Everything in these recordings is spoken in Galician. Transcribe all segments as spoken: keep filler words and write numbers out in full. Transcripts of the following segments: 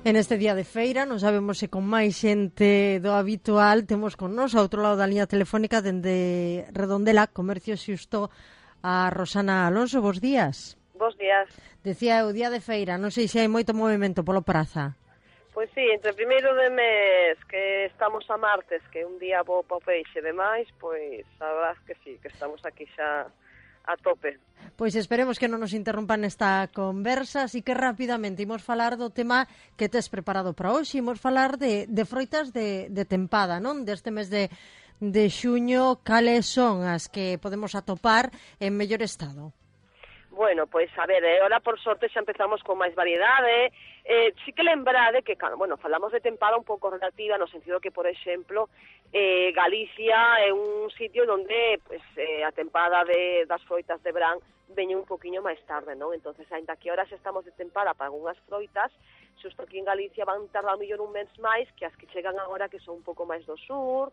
En este día de feira, non sabemos se con máis xente do habitual, temos con nos ao outro lado da liña telefónica dende Redondela, Comercio Xusto, a Rosana Alonso. Bos días. Bos días. Decía o día de feira, non sei se hai moito movimento polo praza. Pois sí, entre primeiro de mes, que estamos a martes, que é un día bo para o peixe e demais, pois a verdade que sí, que estamos aquí xa a tope. Pois esperemos que non nos interrompan esta conversa, así que rapidamente imos falar do tema que tes preparado para hoxe. Imos falar de, de froitas de, de tempada, non? Deste mes de, de xuño, cales son as que podemos atopar en mellor estado? Bueno, pois, a ver, eh, ahora por sorte xa empezamos con máis variedade. Eh, sí que lembrade que, bueno, falamos de tempada un pouco relativa, no sentido que, por exemplo, eh, Galicia é un sitio onde pues, eh, a tempada de, das froitas de verán veñe un poquinho máis tarde, non? Entonces, ainda que ahora xa estamos de tempada para algunhas froitas, xusto aquí en Galicia van tardar mellor un mes máis que as que chegan agora, que son un pouco máis do sur,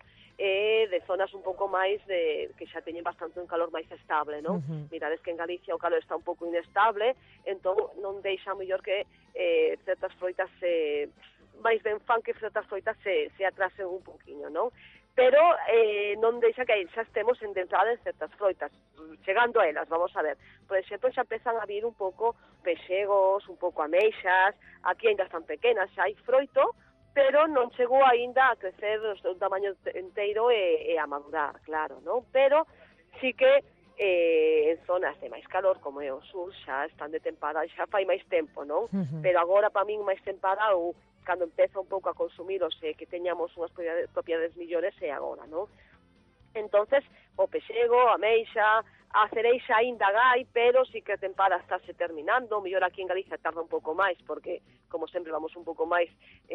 e de zonas un pouco máis de que xa teñen bastante un calor máis estable, non? Uh-huh. Mirades que en Galicia o calor está un pouco inestable, entón non deixa mellor que eh, certas froitas se máis ben fan que certas froitas se, se atrasen un poquinho, non? Pero eh, non deixa que xa estemos en entrada en certas froitas, chegando a elas, vamos a ver. Por exemplo, xa empezan a vir un pouco pexegos, un pouco ameixas, aquí ainda están pequenas, xa hai froito, pero non chegou aínda a crecer un tamaño enteiro e, e a madurar, claro, non? Pero sí que eh, en zonas de máis calor, como é o sur, xa están de tempada, xa fai máis tempo, non? Uh-huh. Pero agora, para min, máis tempada, ou cando empeza un pouco a consumirose, que teñamos unhas propiedades millores, é agora, non? Entonces, o pexego, a meixa, a cereixa aínda gai, pero sí que a tempada estáse terminando. Mellor aquí en Galicia tarda un pouco máis, porque, como sempre, vamos un pouco máis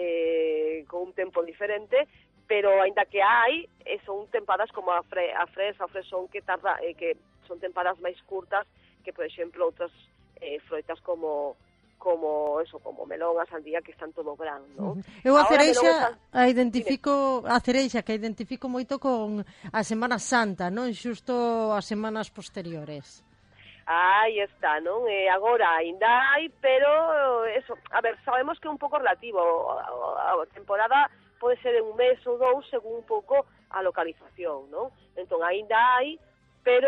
eh, con un tempo diferente, pero aínda que hai, eh, son tempadas como a, fre, a fresa, a fresón, que tarda, eh, que son tempadas máis curtas que, por exemplo, outras eh, froitas como como eso, como melón, a sandía, que están todo gran, ¿no? Uh-huh. Eu a cereixa a identifico, a cereixa que identifico moito con a Semana Santa, non? Xusto as semanas posteriores. Aí está, non? E agora ainda hai, pero eso, a ver, sabemos que é un pouco relativo. A, a temporada pode ser en un mes ou dous, según un pouco a localización, non? Entón, ainda hai, pero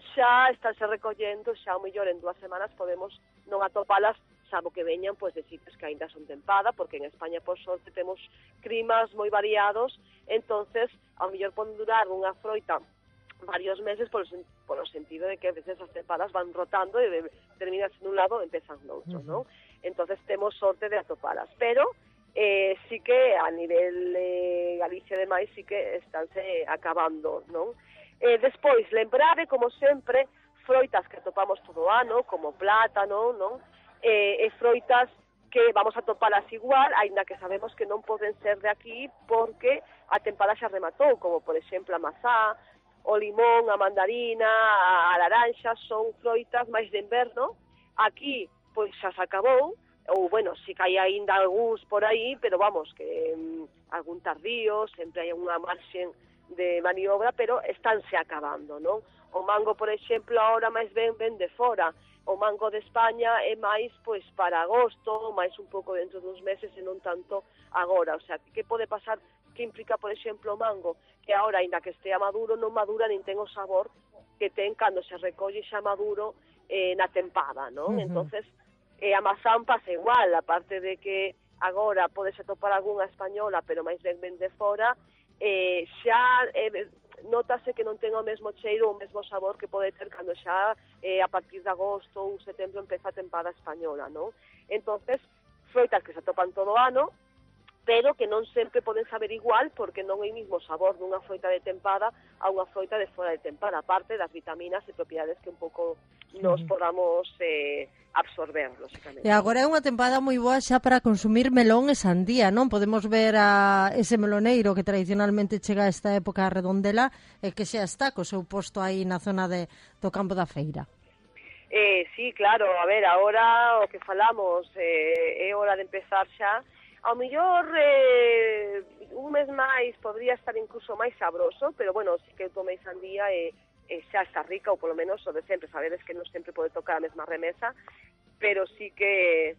xa estánse recollendo, xa o mellor en dúas semanas podemos non atopalas, salvo que veñan pois, de sitios que aínda son tempada, porque en España, por sorte, temos climas moi variados, entonces, ao mellor poden durar unha froita varios meses polo, polo sentido de que a veces as tempadas van rotando e terminas en un lado e empezan no outro, uh-huh. non? Entonces, temos sorte de atopalas, pero eh, sí que a nivel eh, Galicia e demais sí que estánse acabando, non? Eh, despois, lembrade, como sempre, froitas que atopamos todo o ano, como plátano, non? E, e froitas que vamos a topalas igual, aínda que sabemos que non poden ser de aquí porque a tempada xa rematou, como por exemplo a mazá, o limón, a mandarina, a, a laranxa, son froitas máis de inverno. Aquí, pois xa se acabou, ou, bueno, si que hai aínda algúns por aí, pero vamos, que um, algún tardío, sempre hai unha marxen de maniobra, pero estánse acabando, non? O mango, por exemplo, ahora máis ben ven de fora. O mango de España é máis pois para agosto, máis un pouco dentro duns meses e non tanto agora. O sea, que pode pasar, que implica, por exemplo, o mango, que agora, ainda que estea maduro, non madura nin ten o sabor que ten cando se recolle xa maduro eh, na tempada, non? Uh-huh. Entonces, eh, a mazán pasa igual, aparte de que agora podes atopar algunha española, pero máis ben ben de fora, eh, xa... Eh, nótase que non ten o mesmo cheiro ou o mesmo sabor que pode ter cando xa eh, a partir de agosto ou setembro empeza a tempada española, non? Entonces, froitas que se atopan todo o ano, pero que non sempre poden saber igual porque non é o mesmo sabor dunha froita de tempada a unha froita de fora de tempada, aparte das vitaminas e propiedades que un pouco nos podamos eh, absorber, lógicamente. E agora é unha tempada moi boa xa para consumir melón e sandía, non? Podemos ver a ese meloneiro que tradicionalmente chega a esta época a Redondela e que xa está co seu posto aí na zona de, do campo da feira. Eh, sí, claro, a ver, agora o que falamos eh, é hora de empezar xa. Ao mellor eh, un mes máis podría estar incluso máis sabroso, pero bueno, sí que tomei sandía e e xa está rica, ou polo menos o de sempre, sabedes que non sempre pode tocar a mesma remesa, pero sí que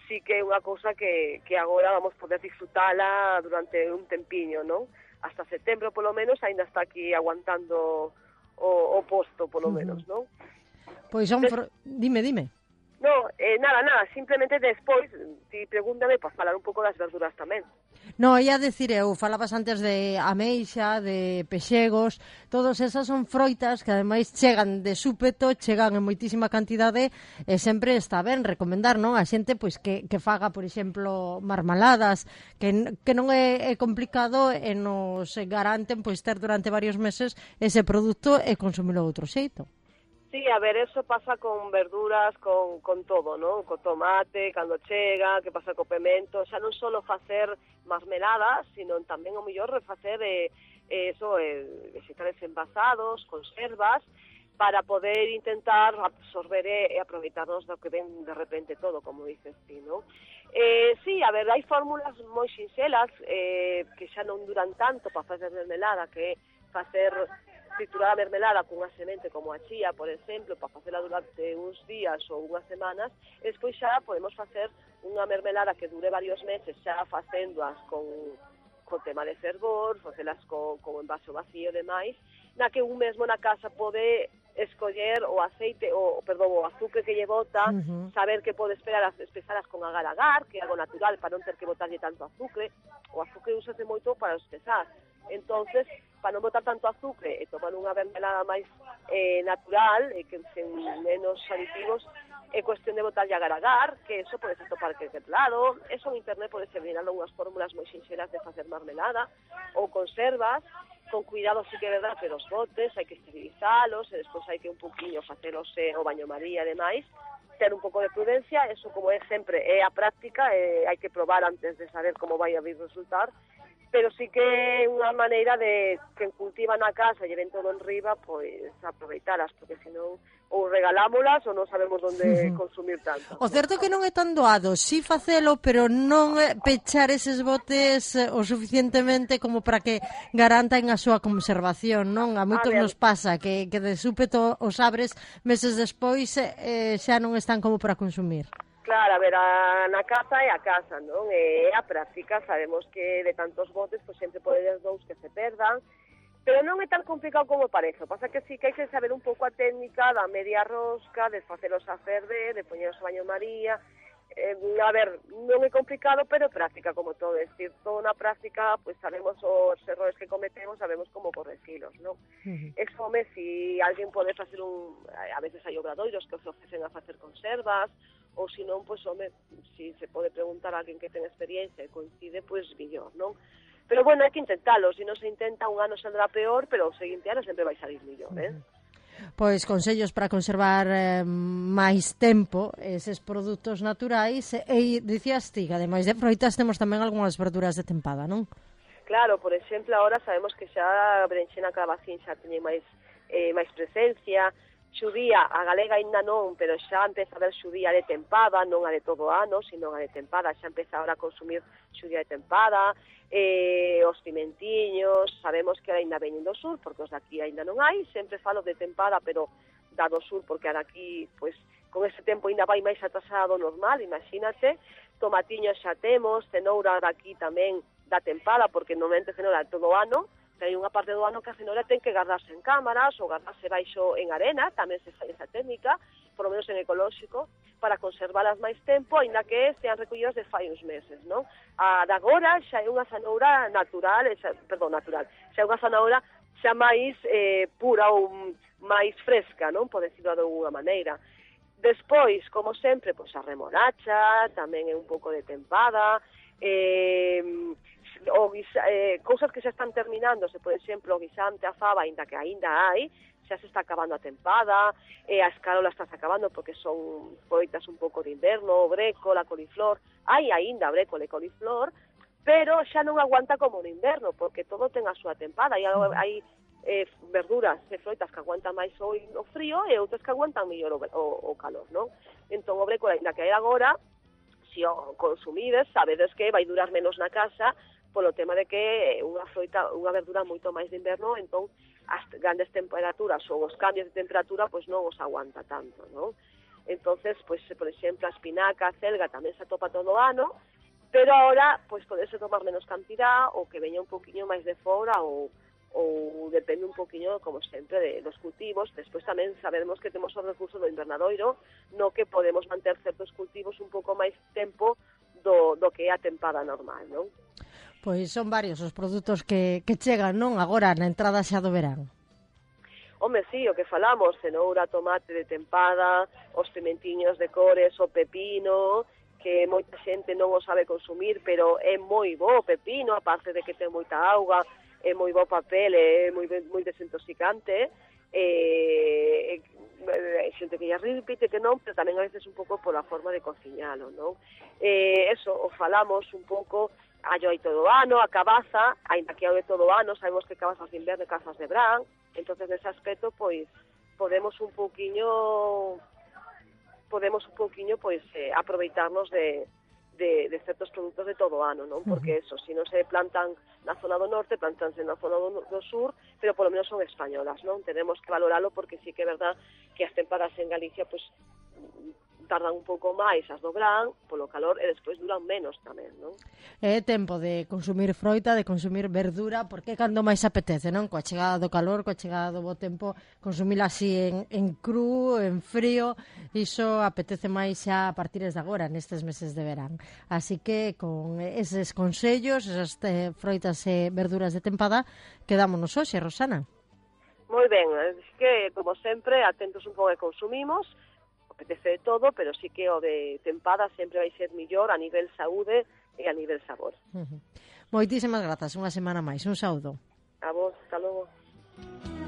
sí que é unha cousa que, que agora vamos poder disfrutala durante un tempiño, non? Hasta setembro, polo menos, aínda está aquí aguantando o, o posto, polo menos, non? Pois son... Fro... Dime, dime. No, eh, nada, nada, simplemente despois ti pregúntame para falar un pouco das verduras tamén. No, ia dicir eu, falabas antes de ameixa, de pexegos, todos esas son froitas que ademais chegan de súpeto, chegan en moitísima cantidade e sempre está ben recomendar, non? A xente pois que, que faga, por exemplo, marmaladas, que, que non é, é complicado e nos garanten pois ter durante varios meses ese produto e consumilo de outro xeito. Sí, a ver, eso pasa con verduras, con, con todo, ¿no? Co tomate, cando chega, que pasa co pemento, xa non só facer marmeladas, sino tamén o mellor refacer eh, eso, eh, vegetales envasados, conservas, para poder intentar absorber e aproveitarnos do que ven de repente todo, como dices ti, ¿no? Eh, sí, a ver, hai fórmulas moi sinxelas eh, que xa non duran tanto para facer mermelada, que é facer triturar a mermelada cunha semente como a chía, por exemplo, para facela durante uns días ou unhas semanas, e despois xa podemos facer unha mermelada que dure varios meses xa facéndoas con, con tema de fervor, facelas con, con envaso vacío e demais, na que un mesmo na casa pode escoller o aceite, o perdón, o azúcar que lle bota, uh-huh. saber que pode esperar as espesalas con agar-agar, que é algo natural para non ter que botarlle tanto azúcar. O azúcar usase moito para espesar. Entonces, para non botar tanto azúcar e tomar unha mermelada máis eh, natural, e que sen menos aditivos, é cuestión de botarlle agar-agar, que eso pode ser topar que lado. Eso en internet pode ser mirando unhas fórmulas moi sinxelas de facer mermelada, ou conservas, con cuidado, sí que é verdad, pero os botes hai que esterilizalos, e despois hai que un poquinho facelos eh, o baño maría e demais, ter un pouco de prudencia. Eso, como é sempre, é a práctica, e hai que probar antes de saber como vai a vir resultar, pero sí que é unha maneira de que cultiva na casa e ven todo en riba, pois aproveitalas, porque senón ou regalámolas ou non sabemos onde consumir tanto. O certo é que non é tan doado, si facelo, pero non pechar eses botes o suficientemente como para que garantan a súa conservación, non? A moitos a nos pasa que, que de súpeto os abres meses despois eh, xa non están como para consumir. Claro, a ver, a, na casa é a casa, non? É a práctica, sabemos que de tantos botes, pois sempre pode haber dous que se perdan, pero non é tan complicado como parece. Pasa que sí que hai que saber un pouco a técnica da media rosca, de facelos a ferver, de poñeros a baño maría. Eh, a ver, non é complicado, pero é práctica, como todo. É dicir, toda na práctica, pues sabemos os errores que cometemos, sabemos como corregilos, non? Uh-huh. Eso, home, si alguén pode facer un... A veces hai obradoiros que os ofrecen a facer conservas, ou se non, pois, home, si se pode preguntar a alguén que ten experiencia e coincide, pois, mellor, non? Pero, bueno, hai que intentalo. Se non se intenta, un ano saldrá peor, pero o seguinte ano sempre vai salir mellor, eh? Pois consellos para conservar eh, máis tempo eses produtos naturais. E dicías ti, ademais de froitas, temos tamén algunhas verduras de tempada, non? Claro, por exemplo, agora sabemos que xa a berenxena calabacín xa teñe máis, eh, máis presencia. Xudía, a galega ainda non, pero xa empeza a ver xudía de tempada, non a de todo ano, sino a de tempada. Xa empeza agora a consumir xudía de tempada, eh, os pimentiños, sabemos que ainda veñen do sur, porque os daqui ainda non hai. Sempre falo de tempada, pero da do sur, porque a daqui, pois, con ese tempo ainda vai máis atrasado normal, imagínate. Tomatiños xa temos, cenoura daqui tamén da tempada, porque normalmente cenoura de todo ano. Hai unha parte do ano que a cenoura ten que guardarse en cámaras ou guardarse baixo en arena, tamén se fai esa técnica, por lo menos en ecolóxico, para conservalas máis tempo, aínda que sean recollidas de fai uns meses, non? A de agora xa é unha cenoura natural, xa, perdón, natural, xa é unha cenoura xa máis eh, pura ou máis fresca, non? Por decirlo de alguna maneira. Despois, como sempre, pois a remolacha, tamén é un pouco de tempada, eh... o guisa, eh, cousas que xa están terminándose, por exemplo, o guisante, a fava, ainda que ainda hai, xa se está acabando a tempada, e a escarola está acabando porque son froitas un pouco de inverno, o brécol, a coliflor, hai ainda brécol e coliflor, pero xa non aguanta como no inverno, porque todo ten a súa tempada, e hai eh, verduras e froitas que aguantan máis o, o frío e outras que aguantan mellor o, o, o calor, non? Entón, o brécol, ainda que hai agora, se o consumides, sabedes que vai durar menos na casa, polo tema de que unha froita, unha verdura moito máis de inverno, entón as grandes temperaturas ou os cambios de temperatura pois non os aguanta tanto, non? entonces, pues, por exemplo, a espinaca, a celga tamén se atopa todo o ano, pero ahora, pues, podese tomar menos cantidad, ou que veña un poquinho máis de fora, ou, ou depende un poquinho, como sempre, de, dos cultivos. Despois tamén sabemos que temos o recurso do invernadoiro, no que podemos manter certos cultivos un pouco máis tempo do, do que é a tempada normal, non? Pois son varios os produtos que, que chegan, non? Agora, na entrada xa do verán. Home, sí, o que falamos, cenoura, tomate de tempada, os pimentiños de cores, o pepino, que moita xente non o sabe consumir, pero é moi bo o pepino, aparte de que ten moita auga, é moi bo papel, é moi, moi desintoxicante, e hai xente que ya repite que non, pero tamén a veces un pouco pola forma de cociñalo, non? Eh, eso, o falamos un pouco, allo hai todo o ano, a cabaza, ainda que hai todo o ano, sabemos que cabazas de inverno e cabazas de verán, entonces nese aspecto, pois, podemos un pouquiño, podemos un pouquiño, pois, eh, aproveitarnos de, de, de certos produtos de todo o ano, non? Porque eso, se non se plantan na zona do norte, plantanse na zona do, do sur, pero polo menos son españolas, non? Tenemos que valoralo porque sí que é verdad que as tempadas en Galicia, pois, tardan un pouco máis as do verán, polo calor, e despois duran menos tamén, non? É tempo de consumir froita, de consumir verdura, porque cando máis apetece, non? Coa chegada do calor, coa chegada do bo tempo, consumila así en, en cru, en frío, iso apetece máis xa a partir de agora, nestes meses de verán. Así que, con eses consellos, esas eh, froitas e verduras de tempada, quedámonos hoxe, Rosana. Moi ben, así que, como sempre, atentos un pouco que consumimos, apetece de todo, pero sí que o de tempada sempre vai ser millor a nivel saúde e a nivel sabor. Uh-huh. Moitísimas grazas, unha semana máis, un saúdo. A vos, hasta logo.